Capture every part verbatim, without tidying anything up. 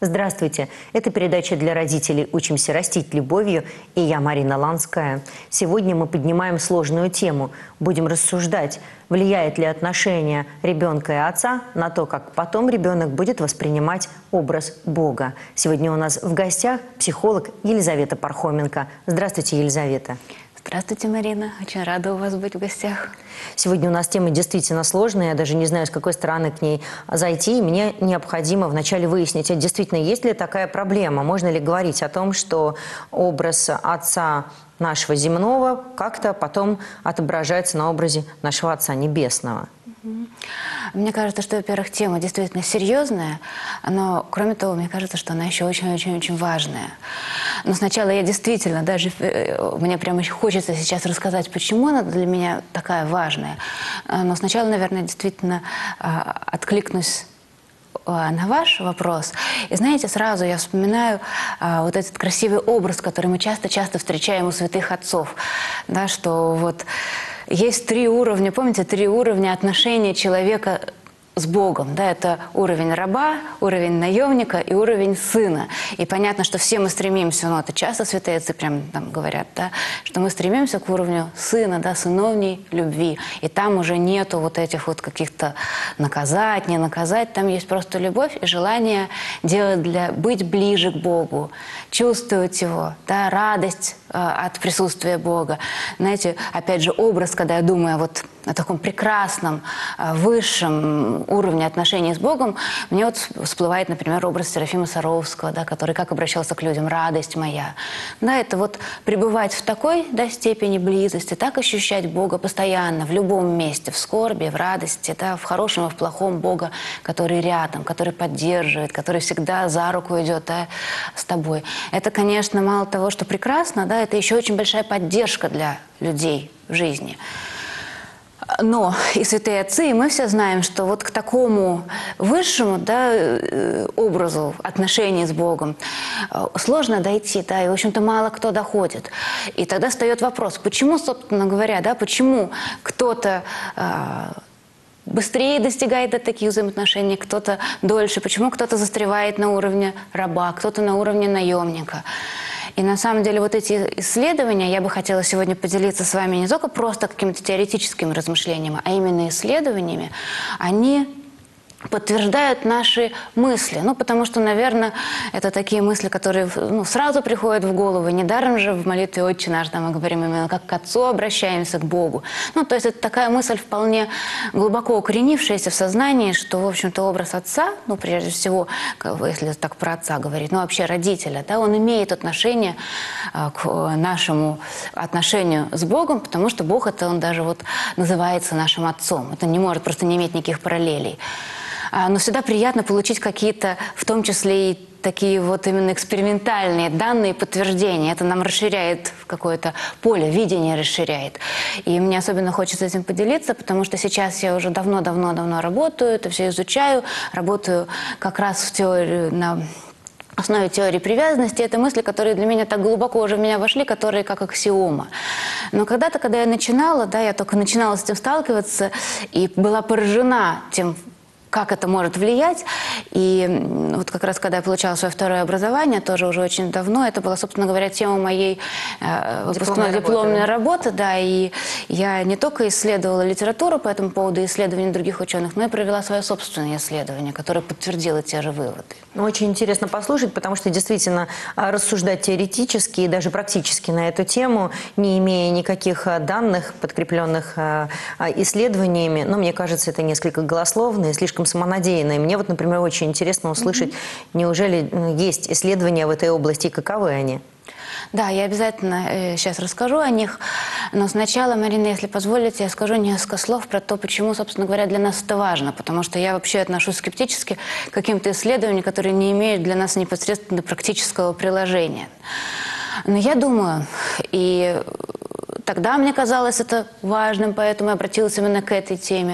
Здравствуйте! Это передача для родителей «Учимся растить любовью» и я, Марина Ланская. Сегодня мы поднимаем сложную тему. Будем рассуждать, влияет ли отношение ребенка и отца на то, как потом ребенок будет воспринимать образ Бога. Сегодня у нас в гостях психолог Елизавета Пархоменко. Здравствуйте, Елизавета! Здравствуйте, Марина. Очень рада у вас быть в гостях. Сегодня у нас тема действительно сложная. Я даже не знаю, с какой стороны к ней зайти. И мне необходимо вначале выяснить, а действительно, есть ли такая проблема? Можно ли говорить о том, что образ отца нашего земного как-то потом отображается на образе нашего Отца Небесного? Мне кажется, что, во-первых, тема действительно серьезная, но, кроме того, мне кажется, что она еще очень-очень-очень важная. Но сначала я действительно, даже мне прямо хочется сейчас рассказать, почему она для меня такая важная. Но сначала, наверное, действительно откликнусь на ваш вопрос. И знаете, сразу я вспоминаю а, вот этот красивый образ, который мы часто-часто встречаем у святых отцов, да, что вот есть три уровня, помните, три уровня отношения человека с Богом, да, это уровень раба, уровень наемника и уровень сына. И понятно, что все мы стремимся, ну, это часто святые отцы прям там говорят, да, что мы стремимся к уровню сына, да, сыновней любви. И там уже нету вот этих вот каких-то наказать, не наказать, там есть просто любовь и желание делать для, быть ближе к Богу, чувствовать Его, да, радость э, от присутствия Бога. Знаете, опять же, образ, когда я думаю вот о таком прекрасном, э, высшем уровне отношений с Богом, мне вот всплывает, например, образ Серафима Саровского, да, который как обращался к людям: «Радость моя». Да, это вот пребывать в такой, да, степени близости, так ощущать Бога постоянно, в любом месте, в скорби, в радости, да, в хорошем и в плохом Бога, который рядом, который поддерживает, который всегда за руку идет, да, с тобой. Это, конечно, мало того, что прекрасно, да, это еще очень большая поддержка для людей в жизни. Но и святые отцы, и мы все знаем, что вот к такому высшему, да, образу отношений с Богом сложно дойти, да, и, в общем-то, мало кто доходит. И тогда встает вопрос, почему, собственно говоря, да, почему кто-то э, быстрее достигает до таких взаимоотношений, кто-то дольше, почему кто-то застревает на уровне раба, кто-то на уровне наемника. И на самом деле вот эти исследования, я бы хотела сегодня поделиться с вами не только просто какими-то теоретическими размышлениями, а именно исследованиями, они подтверждают наши мысли. Ну, потому что, наверное, это такие мысли, которые, ну, сразу приходят в голову. Недаром же в молитве «Отче наш», да, мы говорим именно как к Отцу обращаемся, к Богу. Ну, то есть это такая мысль вполне глубоко укоренившаяся в сознании, что, в общем-то, образ Отца, ну, прежде всего, если так про Отца говорить, ну, вообще родителя, да, он имеет отношение к нашему отношению с Богом, потому что Бог, это он даже вот называется нашим Отцом. Это не может просто не иметь никаких параллелей. Но всегда приятно получить какие-то, в том числе и такие вот именно экспериментальные данные, подтверждения. Это нам расширяет какое-то поле, видение расширяет. И мне особенно хочется этим поделиться, потому что сейчас я уже давно-давно-давно работаю, это все изучаю, работаю как раз в теорию на основе теории привязанности. Это мысли, которые для меня так глубоко уже в меня вошли, которые как аксиома. Но когда-то, когда я начинала, да, я только начинала с этим сталкиваться и была поражена тем, как это может влиять. И вот как раз, когда я получала свое второе образование, тоже уже очень давно, это была, собственно говоря, тема моей э, выпускной дипломной работы. Да, и я не только исследовала литературу по этому поводу, и исследования других ученых, но и провела свое собственное исследование, которое подтвердило те же выводы. Очень интересно послушать, потому что действительно рассуждать теоретически и даже практически на эту тему, не имея никаких данных, подкрепленных исследованиями, но мне кажется, это несколько голословно и слишком самонадеянно. И мне вот, например, очень интересно услышать, mm-hmm. неужели есть исследования в этой области, и каковы они? Да, я обязательно э, сейчас расскажу о них, но сначала, Марина, если позволите, я скажу несколько слов про то, почему, собственно говоря, для нас это важно, потому что я вообще отношусь скептически к каким-то исследованиям, которые не имеют для нас непосредственно практического приложения. Но я думаю, и тогда мне казалось это важным, поэтому я обратилась именно к этой теме.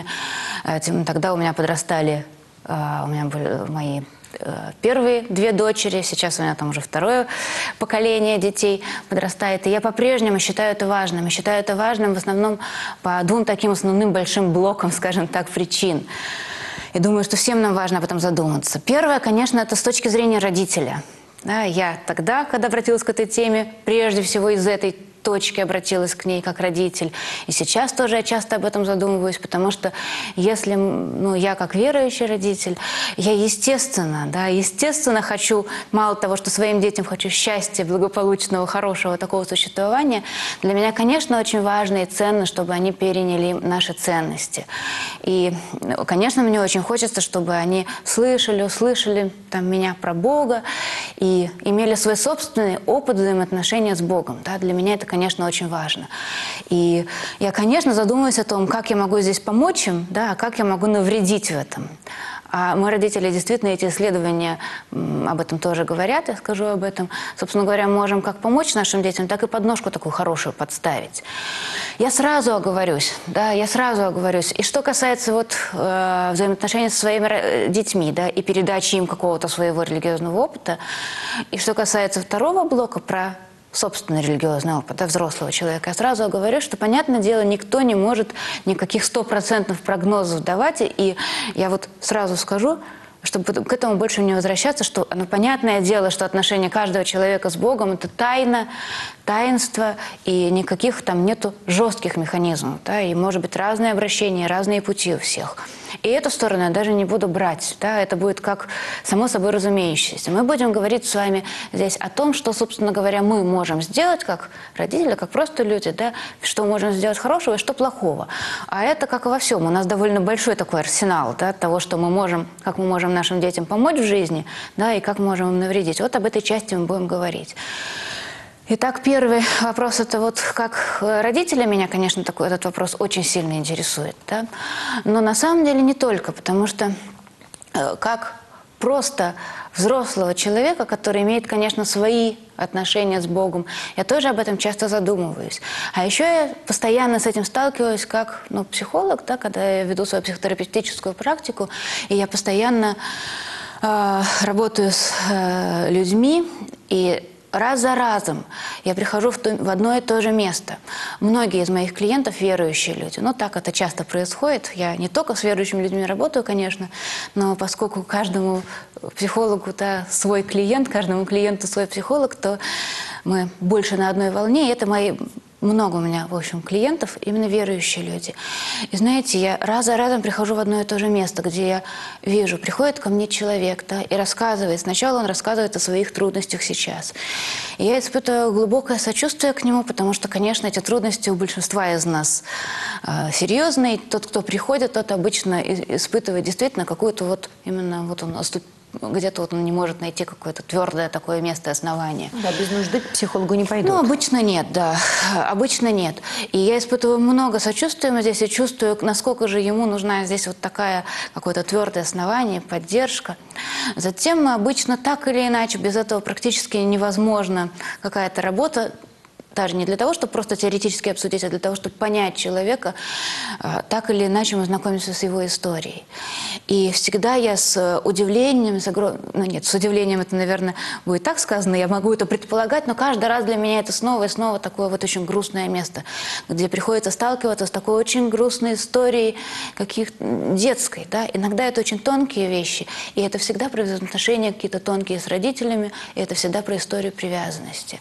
Тогда у меня подрастали, у меня были мои первые две дочери, сейчас у меня там уже второе поколение детей подрастает. И я по-прежнему считаю это важным. И считаю это важным в основном по двум таким основным большим блокам, скажем так, причин. И думаю, что всем нам важно об этом задуматься. Первое, конечно, это с точки зрения родителя. Да, я тогда, когда обратилась к этой теме, прежде всего из этой точки обратилась к ней как родитель. И сейчас тоже я часто об этом задумываюсь, потому что если, ну, я как верующий родитель, я естественно, да, естественно хочу, мало того, что своим детям хочу счастья, благополучного, хорошего такого существования, для меня, конечно, очень важно и ценно, чтобы они переняли наши ценности. И, конечно, мне очень хочется, чтобы они слышали, услышали там, меня про Бога и имели свой собственный опыт взаимоотношения с Богом. Да? Для меня это, конечно, очень важно. И я, конечно, задумываюсь о том, как я могу здесь помочь им, да, а как я могу навредить в этом. А мы, родители, действительно, эти исследования об этом тоже говорят, я скажу об этом. Собственно говоря, можем как помочь нашим детям, так и подножку такую хорошую подставить. Я сразу оговорюсь, да, я сразу оговорюсь. И что касается вот э, взаимоотношений со своими детьми, да, и передачи им какого-то своего религиозного опыта, и что касается второго блока про собственный религиозный опыт, да, взрослого человека. Я сразу говорю, что, понятное дело, никто не может никаких стопроцентных прогнозов давать. И я вот сразу скажу, чтобы к этому больше не возвращаться, что, ну, понятное дело, что отношение каждого человека с Богом – это тайна, таинство, и никаких там нету жестких механизмов. Да, и, может быть, разные обращения, разные пути у всех. И эту сторону я даже не буду брать. Да, это будет как само собой разумеющееся. Мы будем говорить с вами здесь о том, что, собственно говоря, мы можем сделать как родители, как просто люди, да, что можем сделать хорошего и что плохого. А это как и во всем. У нас довольно большой такой арсенал, да, того, что мы можем, как мы можем нашим детям помочь в жизни, да, и как можем им навредить. Вот об этой части мы будем говорить. Итак, первый вопрос – это вот как родители меня, конечно, такой, этот вопрос очень сильно интересует. Да? Но на самом деле не только, потому что э, как просто взрослого человека, который имеет, конечно, свои отношения с Богом, я тоже об этом часто задумываюсь. А еще я постоянно с этим сталкиваюсь как, ну, психолог, да, когда я веду свою психотерапевтическую практику, и я постоянно э, работаю с э, людьми, и раз за разом я прихожу в, то, в одно и то же место. Многие из моих клиентов верующие люди. Ну, так это часто происходит. Я не только с верующими людьми работаю, конечно, но поскольку каждому психологу да, свой клиент, каждому клиенту свой психолог, то мы больше на одной волне. И это мои... Много у меня, в общем, клиентов, именно верующие люди. И знаете, я раз за разом прихожу в одно и то же место, где я вижу, приходит ко мне человек, да, и рассказывает. Сначала он рассказывает о своих трудностях сейчас. И я испытываю глубокое сочувствие к нему, потому что, конечно, эти трудности у большинства из нас э, серьезные. Тот, кто приходит, тот обычно испытывает действительно какую-то вот, именно вот он оступил. Где-то вот он не может найти какое-то твердое такое место основания. Да, без нужды к психологу не пойдут. Ну, обычно нет, да. Обычно нет. И я испытываю много сочувствия здесь и чувствую, насколько же ему нужна здесь вот такая какое-то твердое основание, поддержка. Затем мы обычно так или иначе, без этого практически невозможно какая-то работа, даже не для того, чтобы просто теоретически обсудить, а для того, чтобы понять человека, так или иначе мы знакомимся с его историей. И всегда я с удивлением, с огром... ну нет, с удивлением это, наверное, будет так сказано, я могу это предполагать, но каждый раз для меня это снова и снова такое вот очень грустное место, где приходится сталкиваться с такой очень грустной историей, каких детской, да. Иногда это очень тонкие вещи, и это всегда про взаимоотношения какие-то тонкие с родителями, и это всегда про историю привязанности.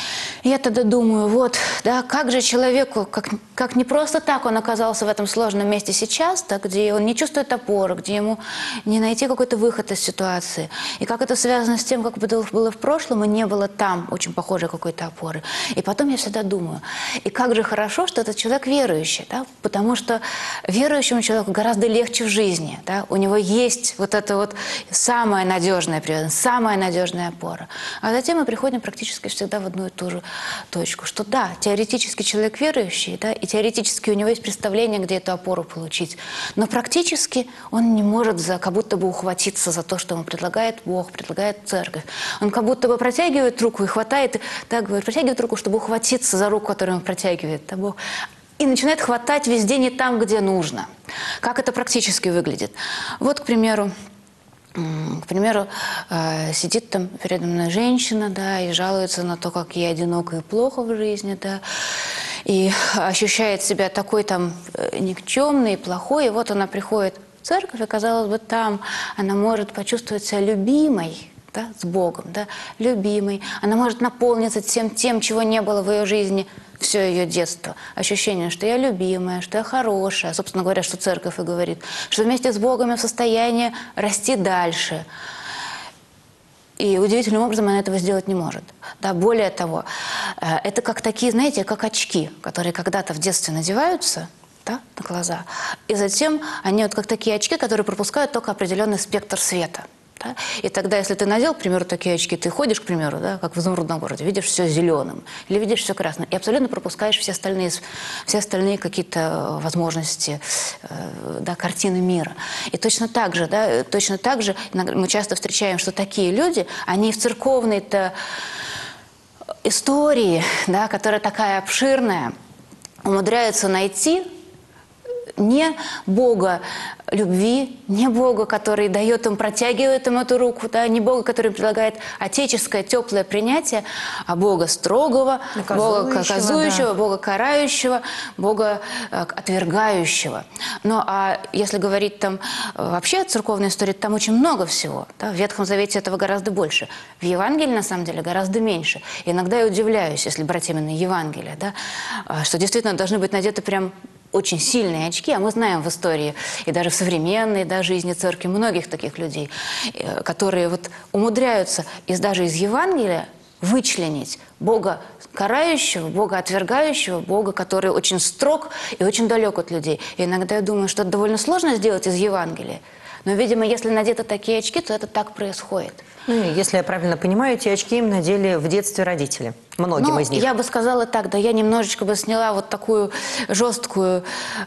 Я тогда думаю, вот, да, как же человеку, как, как не просто так он оказался в этом сложном месте сейчас, да, где он не чувствует опоры, где ему не найти какой-то выход из ситуации. И как это связано с тем, как было в прошлом, и не было там очень похожей какой-то опоры. И потом я всегда думаю, и как же хорошо, что этот человек верующий, да, потому что верующему человеку гораздо легче в жизни, да, у него есть вот это вот самая надежная привязанность, самая надежная опора. А затем мы приходим практически всегда в одну и ту же точку, что да, теоретически человек верующий, да, и теоретически у него есть представление, где эту опору получить, но практически он не может за, как будто бы ухватиться за то, что ему предлагает Бог, предлагает церковь. Он как будто бы протягивает руку и хватает, так говорит, протягивает руку, чтобы ухватиться за руку, которую он протягивает, да, Бог, и начинает хватать везде не там, где нужно. Как это практически выглядит? Вот, к примеру, К примеру, сидит там передо мной женщина, да, и жалуется на то, как ей одиноко и плохо в жизни, да, и ощущает себя такой там никчемной, плохой, и вот она приходит в церковь, и, казалось бы, там она может почувствовать себя любимой, да, с Богом, да, любимой. Она может наполниться всем тем, чего не было в ее жизни все ее детство. Ощущение, что я любимая, что я хорошая. Собственно говоря, что церковь и говорит. Что вместе с Богом я в состоянии расти дальше. И удивительным образом она этого сделать не может. Да, более того, это как такие, знаете, как очки, которые когда-то в детстве надеваются, да, на глаза. И затем они вот как такие очки, которые пропускают только определенный спектр света. Да? И тогда, если ты надел, к примеру, такие очки, ты ходишь, к примеру, да, как в изумрудном городе, видишь все зеленым или видишь все красным, и абсолютно пропускаешь все остальные, все остальные какие-то возможности, э, да, картины мира. И точно так же, да, точно так же мы часто встречаем, что такие люди, они в церковной-то истории, да, которая такая обширная, умудряются найти не Бога любви, не Бога, который дает им, протягивает им эту руку, да, не Бога, который предлагает отеческое, теплое принятие, а Бога строгого, Бога наказующего, да. Бога карающего, Бога э, отвергающего. Ну, а если говорить там вообще о церковной истории, там очень много всего. Да? В Ветхом Завете этого гораздо больше. В Евангелии, на самом деле, гораздо меньше. И иногда я удивляюсь, если брать именно Евангелие, да, что действительно должны быть надеты прям очень сильные очки, а мы знаем в истории и даже в современной, да, жизни церкви многих таких людей, которые вот умудряются из, даже из Евангелия вычленить Бога карающего, Бога отвергающего, Бога, который очень строг и очень далек от людей. И иногда я думаю, что это довольно сложно сделать из Евангелия. Но, видимо, если надеты такие очки, то это так происходит. Ну, если я правильно понимаю, эти очки им надели в детстве родители. Многим ну, из них. Я бы сказала так, да, я немножечко бы сняла вот такую жесткую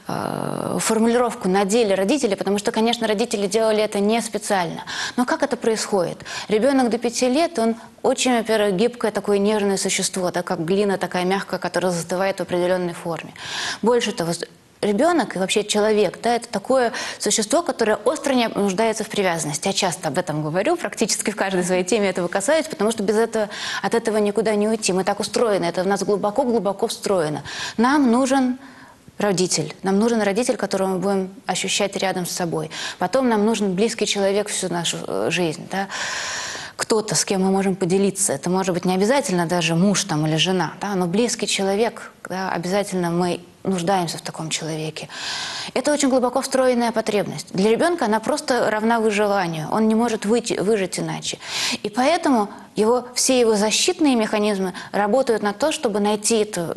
э, формулировку «надели родители», потому что, конечно, родители делали это не специально. Но как это происходит? Ребенок до пяти лет, он очень, во-первых, гибкое такое нежное существо, да, как глина такая мягкая, которая застывает в определенной форме. Больше того, ребенок и вообще человек, да, это такое существо, которое остро не нуждается в привязанности. Я часто об этом говорю, практически в каждой своей теме этого касаюсь, потому что без этого, от этого никуда не уйти. Мы так устроены, это в нас глубоко-глубоко встроено. Нам нужен родитель. Нам нужен родитель, которого мы будем ощущать рядом с собой. Потом нам нужен близкий человек всю нашу жизнь, да. Кто-то, с кем мы можем поделиться. Это может быть не обязательно даже муж там, или жена, да, но близкий человек, да, обязательно мы нуждаемся в таком человеке. Это очень глубоко встроенная потребность. Для ребенка она просто равна выживанию. Он не может выйти, выжить иначе. И поэтому его, все его защитные механизмы работают на то, чтобы найти эту,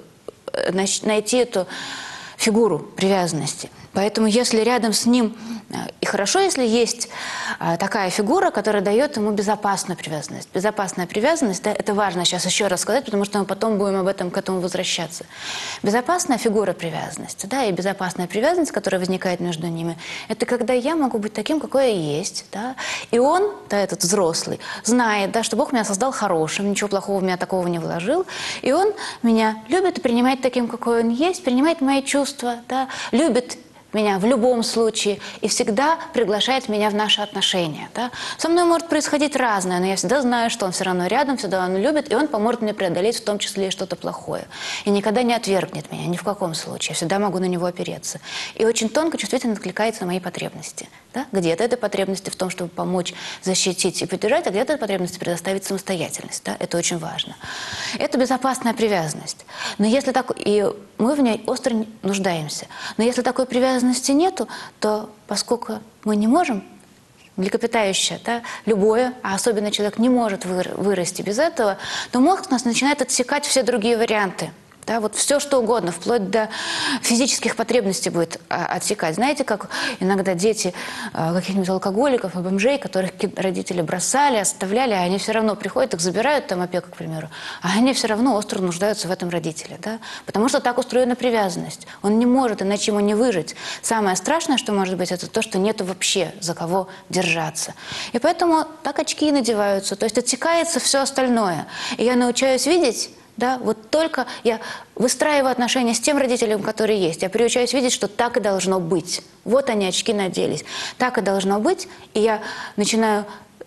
найти эту фигуру привязанности. Поэтому если рядом с ним, и хорошо, если есть такая фигура, которая дает ему безопасную привязанность. Безопасная привязанность, да, это важно сейчас еще раз сказать, потому что мы потом будем об этом, к этому возвращаться. Безопасная фигура привязанности, да, и безопасная привязанность, которая возникает между ними, это когда я могу быть таким, какой я есть, да, и он, да, этот взрослый, знает, да, что Бог меня создал хорошим, ничего плохого в меня такого не вложил, и он меня любит и принимает таким, какой он есть, принимает мои чувства, да, любит меня в любом случае и всегда приглашает меня в наши отношения. Да? Со мной может происходить разное, но я всегда знаю, что он все равно рядом, всегда он любит, и он поможет мне преодолеть в том числе и что-то плохое. И никогда не отвергнет меня, ни в каком случае. Я всегда могу на него опереться. И очень тонко, чувствительно откликается на мои потребности. Да? Где-то это потребности в том, чтобы помочь, защитить и поддержать, а где-то это потребности предоставить самостоятельность. Да? Это очень важно. Это безопасная привязанность. Но если так, и мы в ней остро нуждаемся. Но если такой привязанности нету, то поскольку мы не можем, млекопитающее, да, любое, а особенно человек не может вырасти без этого, то мозг у нас начинает отсекать все другие варианты. Да, вот все, что угодно, вплоть до физических потребностей будет а, отсекать. Знаете, как иногда дети а, каких-нибудь алкоголиков и бомжей, которых родители бросали, оставляли, а они все равно приходят, их забирают, там опека, к примеру, а они все равно остро нуждаются в этом родителе. Да? Потому что так устроена привязанность. Он не может, иначе ему не выжить. Самое страшное, что может быть, это то, что нету вообще за кого держаться. И поэтому так очки и надеваются. То есть отсекается все остальное. И я научаюсь видеть... Да, вот только я выстраиваю отношения с тем родителем, который есть. Я приучаюсь видеть, что так и должно быть. Вот они, очки наделись. Так и должно быть. И я начинаю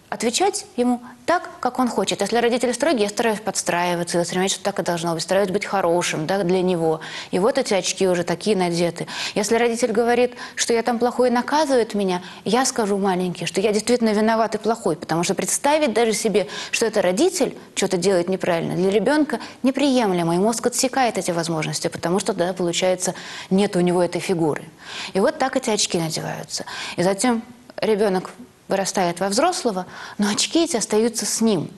отвечать ему так, как он хочет. Если родители строгие, я стараюсь подстраиваться, и воспринимать, что так и должно быть. Стараюсь быть хорошим, да, для него. И вот эти очки уже такие надеты. Если родитель говорит, что я там плохой и наказывает меня, я скажу маленький, что я действительно виноват и плохой. Потому что представить даже себе, что это родитель что-то делает неправильно, для ребенка неприемлемо. И мозг отсекает эти возможности, потому что, да, получается, нет у него этой фигуры. И вот так эти очки надеваются. И затем ребенок вырастает во взрослого, но очки эти остаются с ним.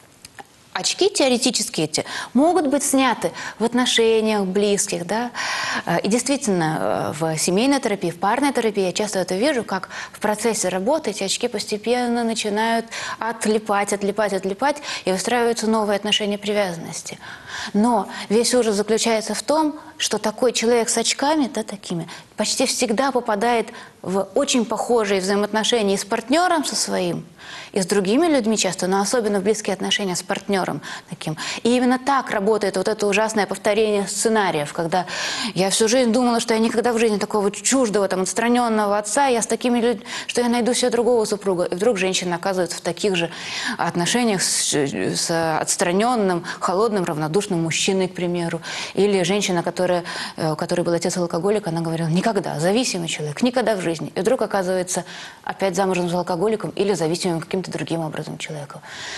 Очки теоретически эти могут быть сняты в отношениях близких, да. И действительно, в семейной терапии, в парной терапии я часто это вижу, как в процессе работы эти очки постепенно начинают отлипать, отлипать, отлипать, и выстраиваются новые отношения привязанности. Но весь ужас заключается в том, что такой человек с очками, да, такими, почти всегда попадает в очень похожие взаимоотношения и с партнером со своим, и с другими людьми часто, но особенно в близкие отношения с партнером таким. И именно так работает вот это ужасное повторение сценариев, когда я всю жизнь думала, что я никогда в жизни такого чуждого, там, отстраненного отца, я с такими людьми, что я найду себе другого супруга. И вдруг женщина оказывается в таких же отношениях с, с отстраненным, холодным, равнодушным мужчиной, к примеру. Или женщина, которая, у которой был отец алкоголик, она говорила: никогда, зависимый человек, никогда в жизни. И вдруг оказывается опять замужем за алкоголиком или зависимым каким-то другим образом человеком.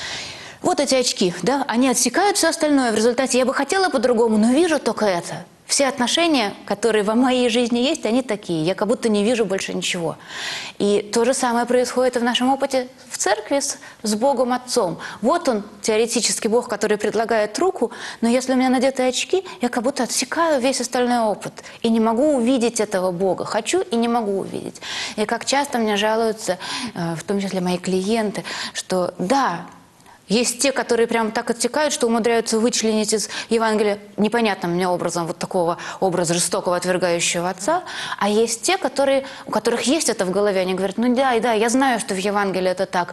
Вот эти очки, да, они отсекают все остальное. В результате я бы хотела по-другому, но вижу только это. Все отношения, которые во моей жизни есть, они такие. Я как будто не вижу больше ничего. И то же самое происходит и в нашем опыте в церкви с, с Богом Отцом. Вот он, теоретически Бог, который предлагает руку, но если у меня надеты очки, я как будто отсекаю весь остальной опыт. И не могу увидеть этого Бога. Хочу и не могу увидеть. И как часто мне жалуются, в том числе мои клиенты, что да, есть те, которые прям так отсекают, что умудряются вычленить из Евангелия непонятным мне образом вот такого образа жестокого, отвергающего отца. А есть те, которые, у которых есть это в голове. Они говорят: ну да, и да, я знаю, что в Евангелии это так,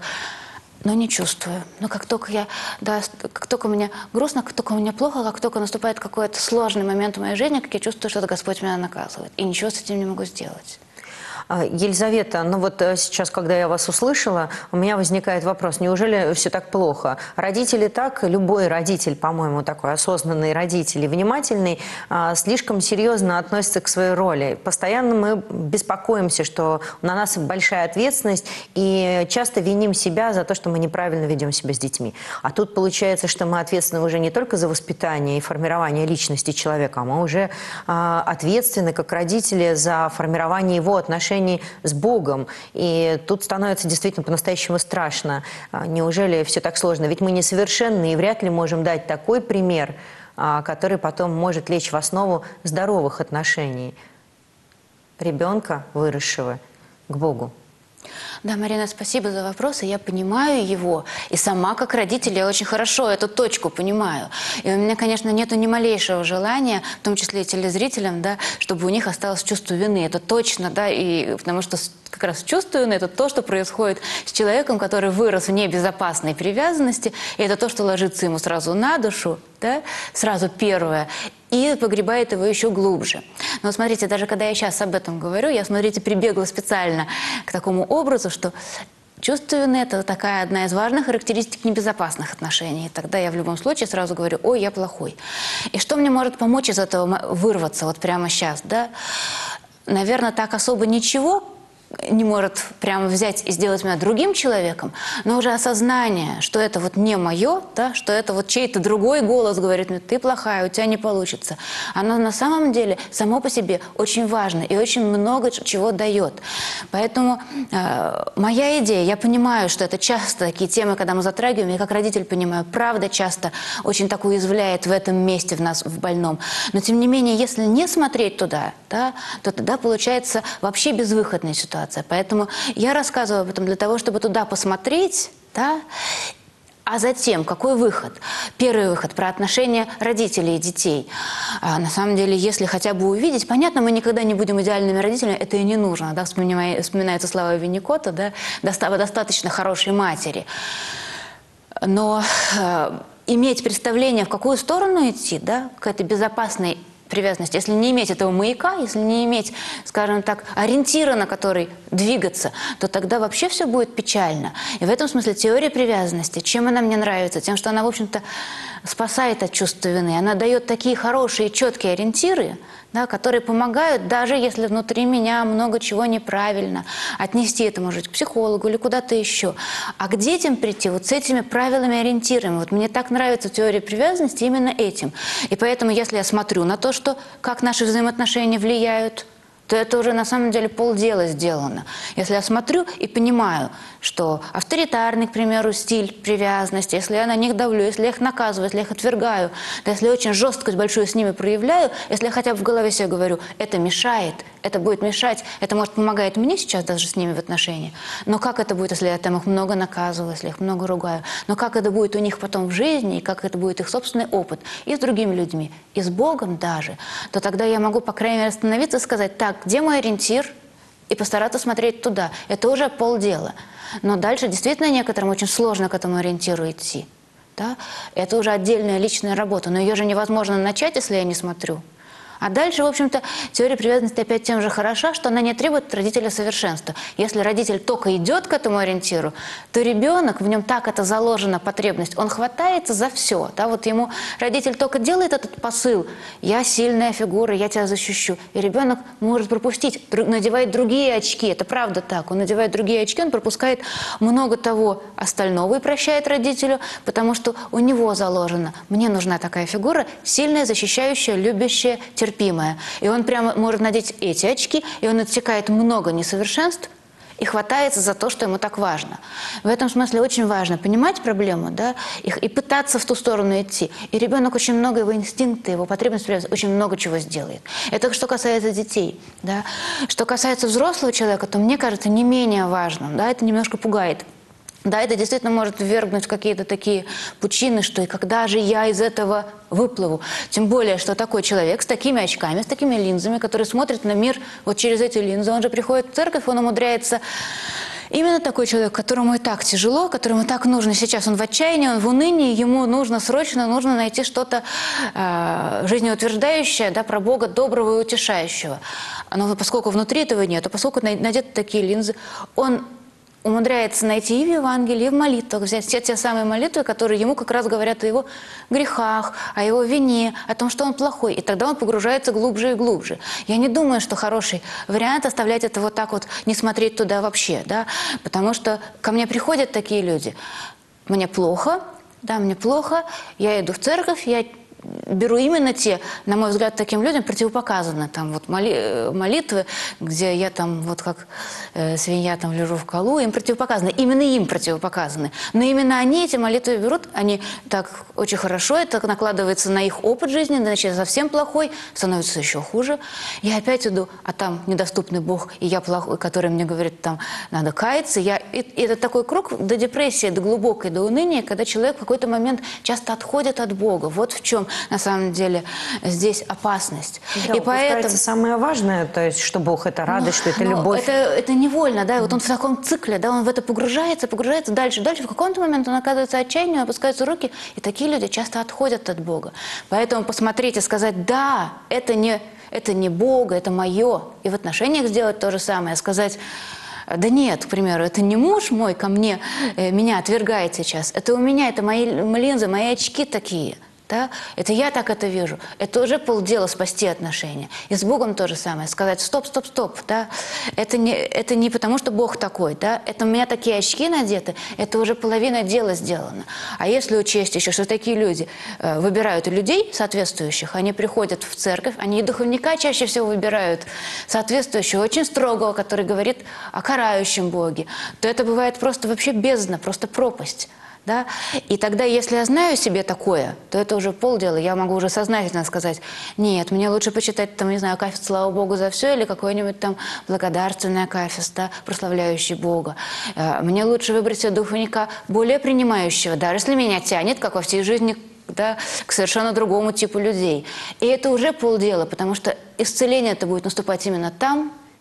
но не чувствую. Но как только я, да, как только мне грустно, как только мне плохо, как только наступает какой-то сложный момент в моей жизни, как я чувствую, что Господь меня наказывает. И ничего с этим не могу сделать. Елизавета, ну вот сейчас, когда я вас услышала, у меня возникает вопрос: неужели все так плохо? Родители так, любой родитель, по-моему, такой осознанный родитель и внимательный, слишком серьезно относится к своей роли. Постоянно мы беспокоимся, что на нас большая ответственность, и часто виним себя за то, что мы неправильно ведем себя с детьми. А тут получается, что мы ответственны уже не только за воспитание и формирование личности человека, а мы уже ответственны, как родители, за формирование его отношений с Богом. И тут становится действительно по-настоящему страшно. Неужели все так сложно? Ведь мы несовершенны и вряд ли можем дать такой пример, который потом может лечь в основу здоровых отношений ребенка, выросшего, к Богу. Да, Марина, спасибо за вопрос, и я понимаю его. И сама, как родитель, я очень хорошо эту точку понимаю. И у меня, конечно, нету ни малейшего желания, в том числе и телезрителям, да, чтобы у них осталось чувство вины. Это точно, да, и потому что как раз чувство вины – это то, что происходит с человеком, который вырос в небезопасной привязанности, и это то, что ложится ему сразу на душу, да, сразу первое, и погребает его еще глубже. Но смотрите, даже когда я сейчас об этом говорю, я, смотрите, прибегла специально к такому образу, что чувство вины – это такая одна из важных характеристик небезопасных отношений. И тогда я в любом случае сразу говорю: ой, я плохой. И что мне может помочь из этого вырваться вот прямо сейчас, да? Наверное, так особо ничего не может прямо взять и сделать меня другим человеком, но уже осознание, что это вот не мое, да, что это вот чей-то другой голос говорит мне: ты плохая, у тебя не получится. Оно на самом деле само по себе очень важно и очень много чего дает. Поэтому э, моя идея, я понимаю, что это часто такие темы, когда мы затрагиваем, я как родитель понимаю, правда часто очень так уязвляет в этом месте в нас, в больном. Но тем не менее, если не смотреть туда, да, то тогда получается вообще безвыходная ситуация. Поэтому я рассказываю об этом для того, чтобы туда посмотреть, да, а затем какой выход? Первый выход про отношения родителей и детей. А на самом деле, если хотя бы увидеть, понятно, мы никогда не будем идеальными родителями, это и не нужно. Да? Вспоминаются слова Винникота, да? Достаточно хорошей матери. Но э, иметь представление, в какую сторону идти, да, к этой безопасной привязанности, если не иметь этого маяка, если не иметь, скажем так, ориентира, на который двигаться, то тогда вообще все будет печально. И в этом смысле теория привязанности, чем она мне нравится? Тем, что она, в общем-то, спасает от чувства вины. Она дает такие хорошие, четкие ориентиры, да, которые помогают, даже если внутри меня много чего неправильно, отнести это, может, к психологу или куда-то еще. А к детям прийти вот с этими правилами, ориентирами. Вот мне так нравится теория привязанности именно этим. И поэтому, если я смотрю на то, что, как наши взаимоотношения влияют, то это уже на самом деле полдела сделано. Если я смотрю и понимаю, что авторитарный, к примеру, стиль привязанности, если я на них давлю, если я их наказываю, если я их отвергаю, да, если я очень жесткость большую с ними проявляю, если я хотя бы в голове себе говорю, это мешает, это будет мешать, это, может, помогает мне сейчас даже с ними в отношениях, но как это будет, если я там их много наказываю, если я их много ругаю, но как это будет у них потом в жизни, и как это будет их собственный опыт, и с другими людьми, и с Богом даже, то тогда я могу, по крайней мере, остановиться и сказать, так, где мой ориентир? И постараться смотреть туда. Это уже полдела. Но дальше действительно некоторым очень сложно к этому ориентиру идти. Да? Это уже отдельная личная работа. Но ее же невозможно начать, если я не смотрю. А дальше, в общем-то, теория привязанности опять тем же хороша, что она не требует от родителя совершенства. Если родитель только идет к этому ориентиру, то ребенок, в нем так это заложена потребность, он хватается за все. Да? Вот ему родитель только делает этот посыл, я сильная фигура, я тебя защищу. И ребенок может пропустить, надевает другие очки, это правда так. Он надевает другие очки, он пропускает много того остального и прощает родителю, потому что у него заложено, мне нужна такая фигура, сильная, защищающая, любящая, терпимая. И он прямо может надеть эти очки, и он отсекает много несовершенств и хватается за то, что ему так важно. В этом смысле очень важно понимать проблему, да, и, и пытаться в ту сторону идти. И ребенок очень много, его инстинкты, его потребности очень много чего сделает. Это что касается детей. Да. Что касается взрослого человека, то мне кажется не менее важным, да, это немножко пугает. Да, это действительно может ввергнуть в какие-то такие пучины, что и когда же я из этого выплыву. Тем более, что такой человек с такими очками, с такими линзами, который смотрит на мир вот через эти линзы, он же приходит в церковь, он умудряется... Именно такой человек, которому и так тяжело, которому так нужно сейчас, он в отчаянии, он в унынии, ему нужно срочно, нужно найти что-то э, жизнеутверждающее, да, про Бога доброго и утешающего. Но поскольку внутри этого нет, а поскольку надеты такие линзы, он... умудряется найти и в Евангелии, и в молитвах, взять все те самые молитвы, которые ему как раз говорят о его грехах, о его вине, о том, что он плохой. И тогда он погружается глубже и глубже. Я не думаю, что хороший вариант оставлять это вот так вот, не смотреть туда вообще, да, потому что ко мне приходят такие люди. Мне плохо, да, мне плохо, я иду в церковь, я... беру именно те, на мой взгляд, таким людям противопоказаны. Там вот моли, молитвы, где я там вот как э, свинья там лежу в колу, им противопоказаны. Именно им противопоказаны. Но именно они эти молитвы берут, они так очень хорошо, это накладывается на их опыт жизни, значит, совсем плохой, становится еще хуже. Я опять иду, а там недоступный Бог, и я плохой, который мне говорит, там надо каяться. Я, и, и это такой круг до депрессии, до глубокой, до уныния, когда человек в какой-то момент часто отходит от Бога. Вот в чем на самом деле здесь опасность. Да, и поэтому самое важное, то есть, что Бог – это радость, что это но любовь. Это, это невольно, да, и вот он в таком цикле, да, он в это погружается, погружается дальше, дальше. В каком-то момент он оказывается отчаянным, опускаются руки, и такие люди часто отходят от Бога. Поэтому посмотреть и сказать, да, это не, это не Бога, это мое. И в отношениях сделать то же самое, сказать, да нет, к примеру, это не муж мой ко мне, э, меня отвергает сейчас, это у меня, это мои линзы, мои очки такие. Да? Это я так это вижу. Это уже полдела спасти отношения. И с Богом то же самое. Сказать стоп, стоп, стоп. Да? Это, не, это не потому, что Бог такой. Да? Это у меня такие очки надеты. Это уже половина дела сделана. А если учесть еще, что такие люди э, выбирают людей соответствующих, они приходят в церковь, они и духовника чаще всего выбирают соответствующего, очень строгого, который говорит о карающем Боге, то это бывает просто вообще бездна, просто пропасть. Да? И тогда, если я знаю себе такое, то это уже полдела. Я могу уже сознательно сказать, нет, мне лучше почитать, там, не знаю, акафист «Слава Богу за все» или какой-нибудь там благодарственный акафист, да, прославляющий Бога. Мне лучше выбрать себе духовника более принимающего, даже если меня тянет, как во всей жизни, да, к совершенно другому типу людей. И это уже полдела, потому что исцеление это будет наступать именно там,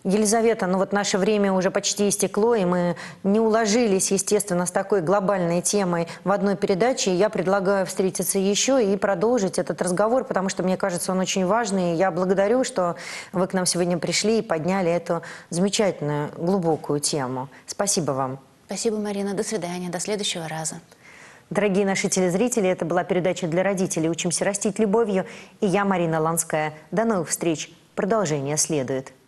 Елизавета, ну вот наше время уже почти истекло, и мы не уложились, естественно, с такой глобальной темой в одной передаче. Я предлагаю встретиться еще и продолжить этот разговор, потому что, мне кажется, он очень важный. Я благодарю, что вы к нам сегодня пришли и подняли эту замечательную, глубокую тему. Спасибо вам. Спасибо, Марина. До свидания. До следующего раза. Дорогие наши телезрители, это была передача для родителей «Учимся растить любовью». И я, Марина Ланская. До новых встреч. Продолжение следует.